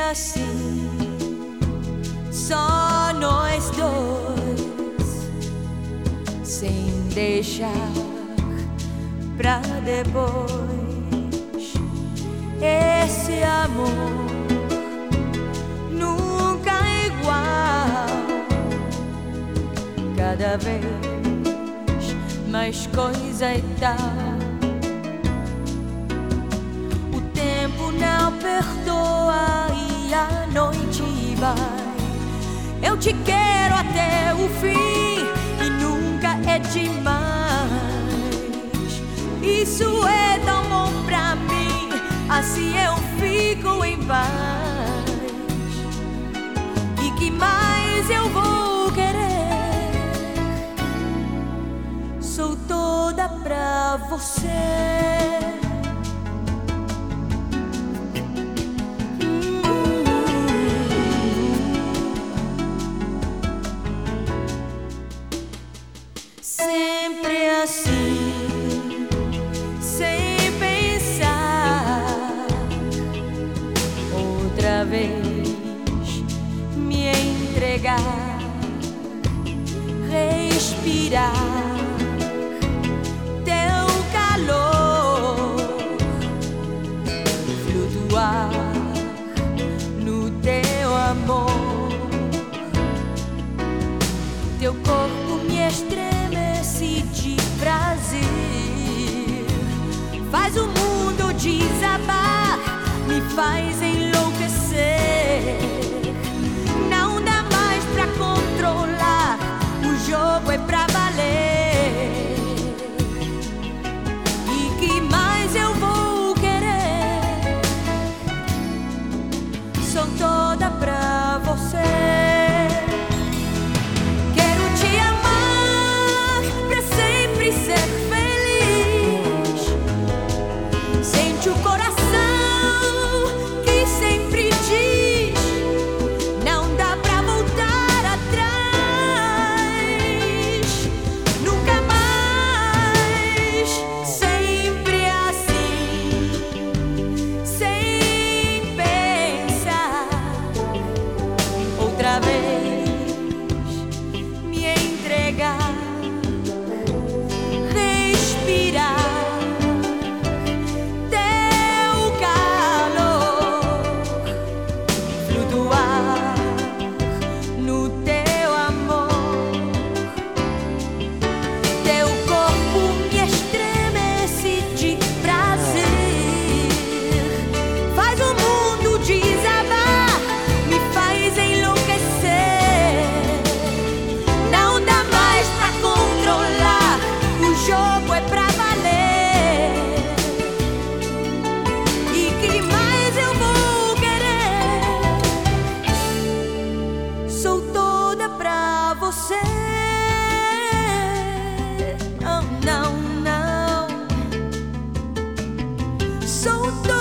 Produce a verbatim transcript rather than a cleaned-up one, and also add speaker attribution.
Speaker 1: assim, só nós dois, sem deixar pra depois. Esse amor nunca é igual, cada vez mais coisa e tal. O tempo não perdoa e a noite vai. Eu te quero até o fim e nunca é demais. Isso é tão bom pra mim, assim eu fico em paz. E que mais eu vou querer? Sou toda pra você. Sempre assim, sem pensar, outra vez me entregar, respirar teu calor, flutuar no teu amor. Teu corpo me estremece de prazer, faz o mundo desabar, me faz enlouquecer. Não dá mais pra controlar, o jogo é pra valer. E que mais eu vou querer? Sou toda pra você. Outra vez me entregar, respirar teu calor, flutuar no teu amor. Teu corpo me estremece de prazer, faz o mundo desabar, me faz enlouquecer. Sou toda pra você. Não, não, não. Sou toda